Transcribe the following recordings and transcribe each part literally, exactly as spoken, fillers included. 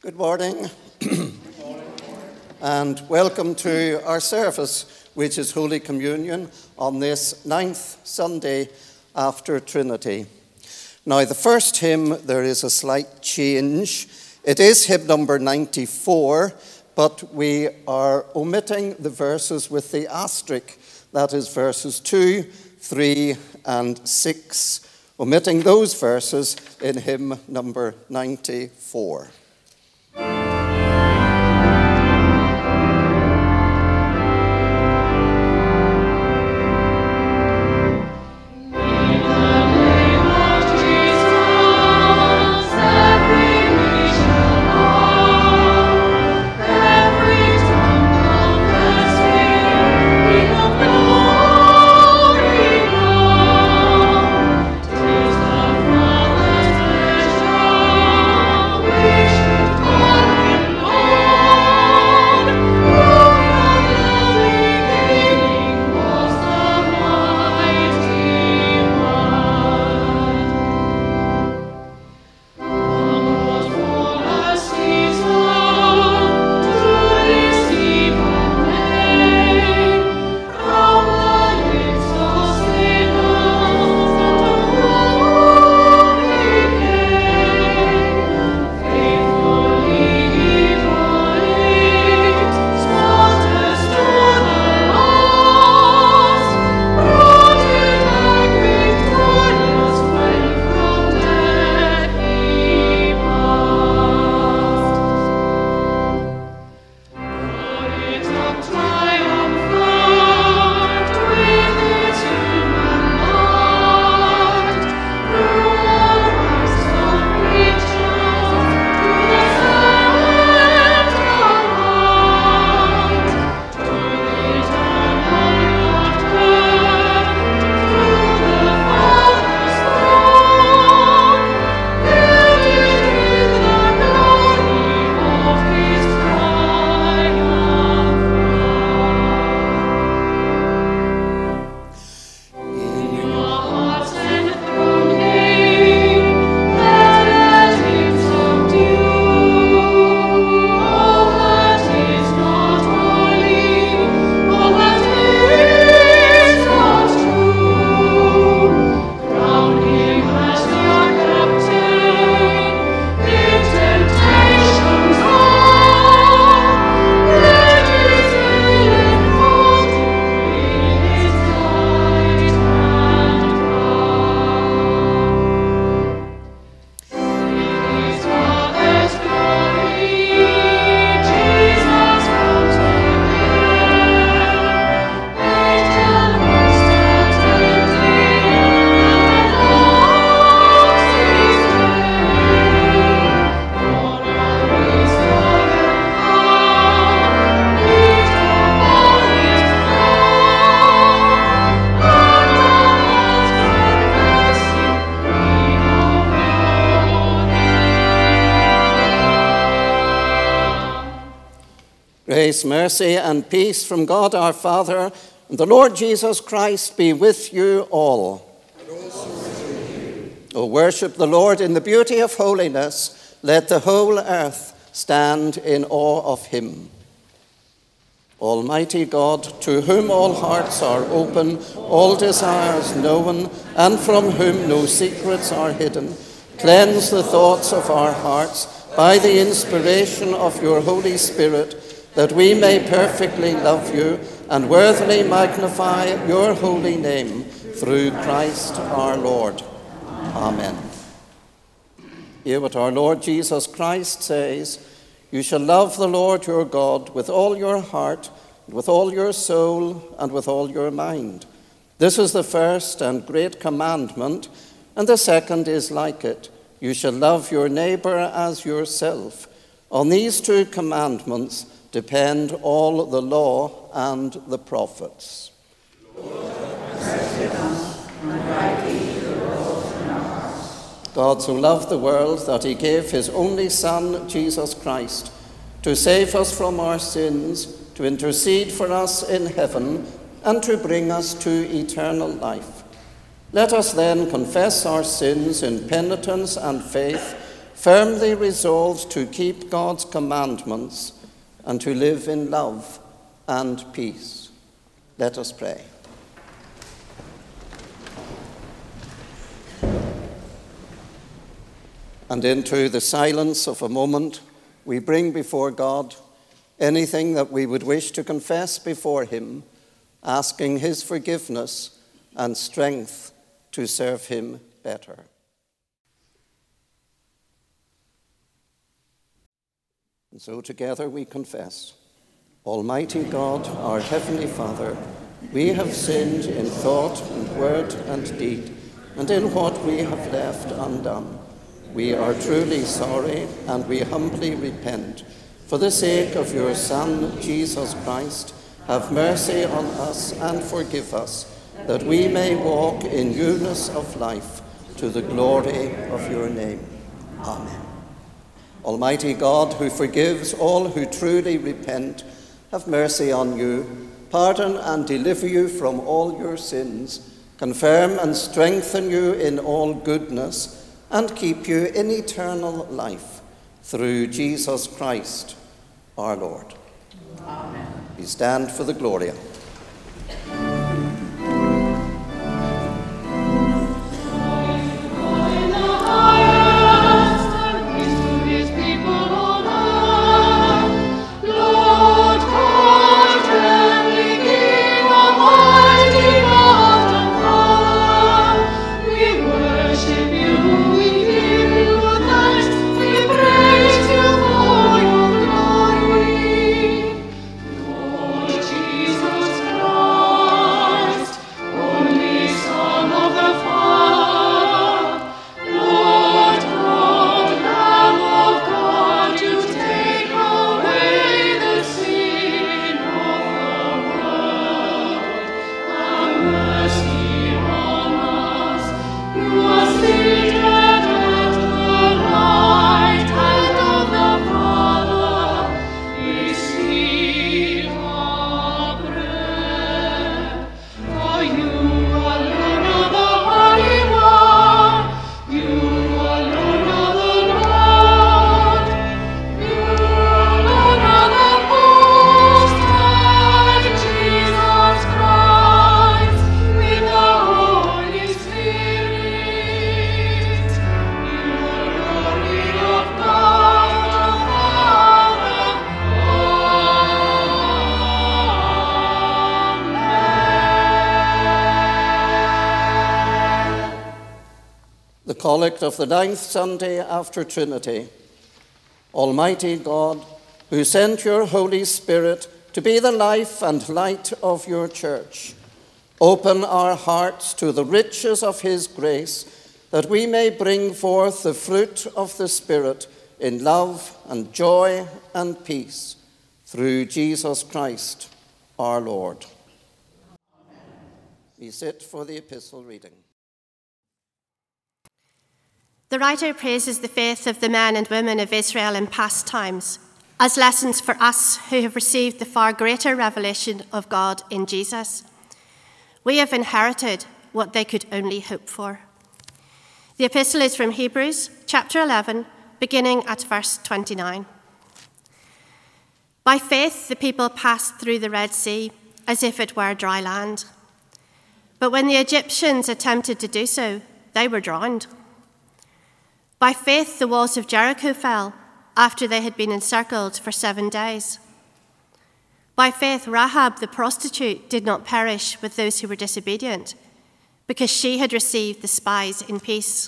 Good morning, and welcome to our service, which is Holy Communion, on this ninth Sunday after Trinity. Now, the first hymn, there is a slight change. It is hymn number ninety-four, but we are omitting the verses with the asterisk. That is verses two, three, and six. Omitting those verses in hymn number ninety-four. Grace, mercy, and peace from God our Father and the Lord Jesus Christ be with you all. And also with you. O worship the Lord in the beauty of holiness. Let the whole earth stand in awe of him. Almighty God, to whom all hearts are open, all desires known, and from whom no secrets are hidden, cleanse the thoughts of our hearts by the inspiration of your Holy Spirit, that we may perfectly love you and worthily magnify your holy name through Christ our Lord. Amen. Hear what our Lord Jesus Christ says: you shall love the Lord your God with all your heart, and with all your soul, and with all your mind. This is the first and great commandment, and the second is like it: you shall love your neighbor as yourself. On these two commandments depend all the law and the prophets. God so loved the world that he gave his only Son, Jesus Christ, to save us from our sins, to intercede for us in heaven, and to bring us to eternal life. Let us then confess our sins in penitence and faith, firmly resolved to keep God's commandments and to live in love and peace. Let us pray. And into the silence of a moment, we bring before God anything that we would wish to confess before him, asking his forgiveness and strength to serve him better. And so together we confess, Almighty God, our Heavenly Father, we have sinned in thought and word and deed, and in what we have left undone. We are truly sorry, and we humbly repent. For the sake of your Son, Jesus Christ, have mercy on us and forgive us, that we may walk in newness of life to the glory of your name. Amen. Almighty God, who forgives all who truly repent, have mercy on you, pardon and deliver you from all your sins, confirm and strengthen you in all goodness, and keep you in eternal life, through Jesus Christ, our Lord. Amen. We stand for the Gloria. Collect of the ninth Sunday after Trinity. Almighty God, who sent your Holy Spirit to be the life and light of your church, open our hearts to the riches of his grace, that we may bring forth the fruit of the Spirit in love and joy and peace, through Jesus Christ, our Lord. We sit for the epistle reading. The writer praises the faith of the men and women of Israel in past times as lessons for us who have received the far greater revelation of God in Jesus. We have inherited what they could only hope for. The epistle is from Hebrews chapter eleven, beginning at verse twenty-nine. By faith the people passed through the Red Sea as if it were dry land. But when the Egyptians attempted to do so, they were drowned. By faith, the walls of Jericho fell after they had been encircled for seven days. By faith, Rahab the prostitute did not perish with those who were disobedient, because she had received the spies in peace.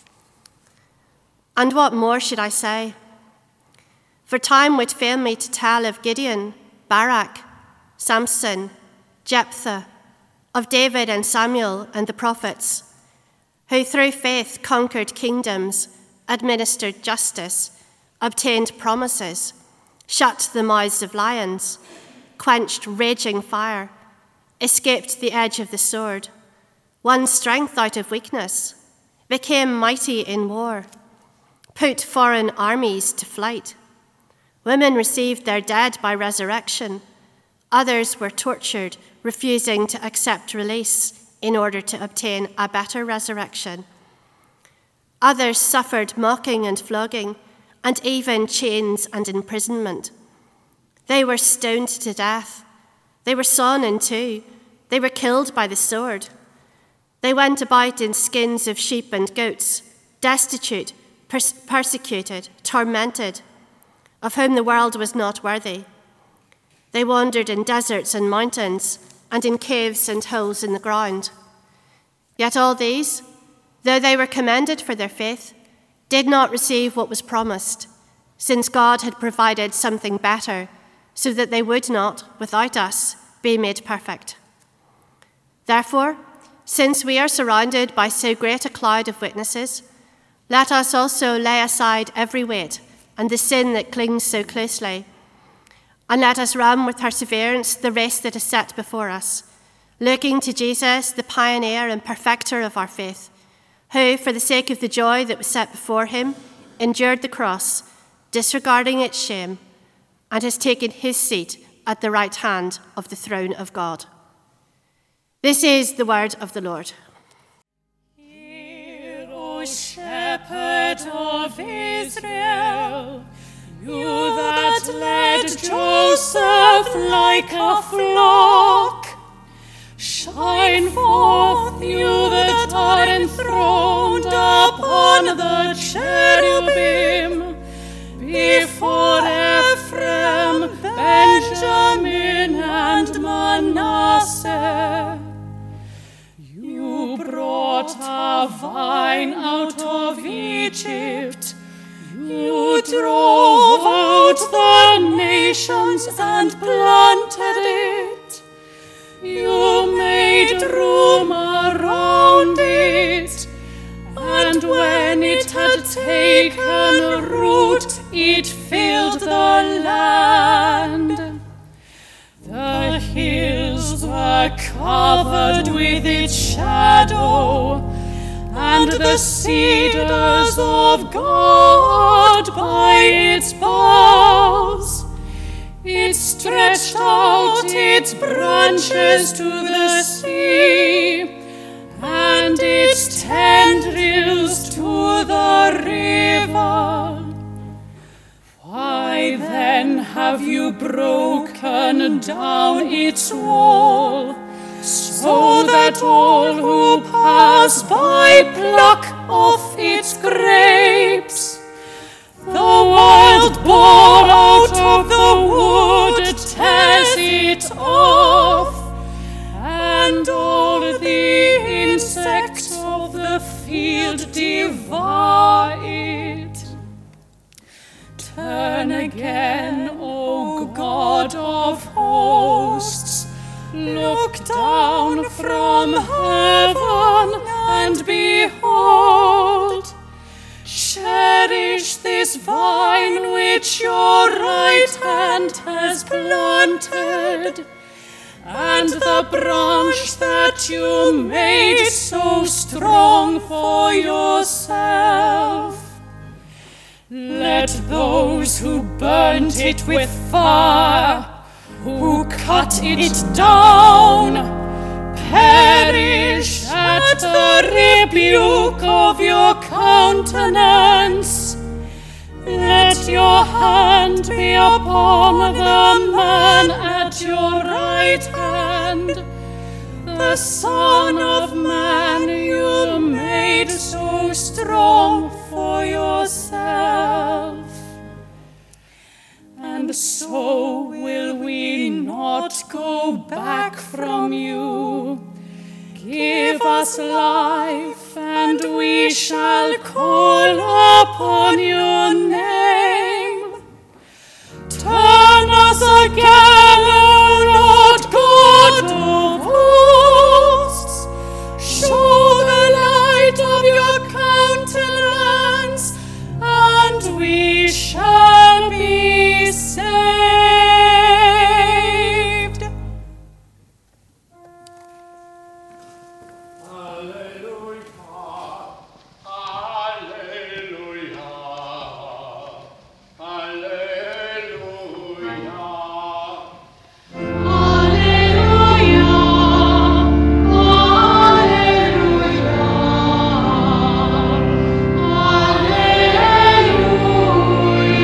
And what more should I say? For time would fail me to tell of Gideon, Barak, Samson, Jephthah, of David and Samuel and the prophets, who through faith conquered kingdoms, administered justice, obtained promises, shut the mouths of lions, quenched raging fire, escaped the edge of the sword, won strength out of weakness, became mighty in war, put foreign armies to flight. Women received their dead by resurrection. Others were tortured, refusing to accept release in order to obtain a better resurrection. Others suffered mocking and flogging, and even chains and imprisonment. They were stoned to death. They were sawn in two. They were killed by the sword. They went about in skins of sheep and goats, destitute, pers- persecuted, tormented, of whom the world was not worthy. They wandered in deserts and mountains, and in caves and holes in the ground. Yet all these, though they were commended for their faith, did not receive what was promised, since God had provided something better, so that they would not, without us, be made perfect. Therefore, since we are surrounded by so great a cloud of witnesses, let us also lay aside every weight and the sin that clings so closely, and let us run with perseverance the race that is set before us, looking to Jesus, the pioneer and perfecter of our faith, who, for the sake of the joy that was set before him, endured the cross, disregarding its shame, and has taken his seat at the right hand of the throne of God. This is the word of the Lord. Hear, O Shepherd of Israel, you that led Joseph like a flock. Shine forth, you that are enthroned upon the cherubim, before Ephraim, Benjamin, and Manasseh. You brought a vine out of Egypt. You drove out the nations and planted it. You made room around it, and when it had taken root, it filled the land. The hills were covered with its shadow, and the cedars of God by its boughs. It stretched out its branches to the sea, and its tendrils to the river. Why then have you broken down its wall, so that all who pass by pluck off its grapes? The wild boar out of the wood tears it off, and all the insects of the field devour it. Turn again, O God of hosts, look down from heaven and behold. Cherish this vine which your right hand has planted, and the branch that you made so strong for yourself. Let those who burnt it with fire, who cut it down, perish at the rebuke of your countenance. Let your hand be upon the man at your right hand, the Son of Man you made so strong for yourself. And so will we not go back from you. Give us life, and we shall call upon your name.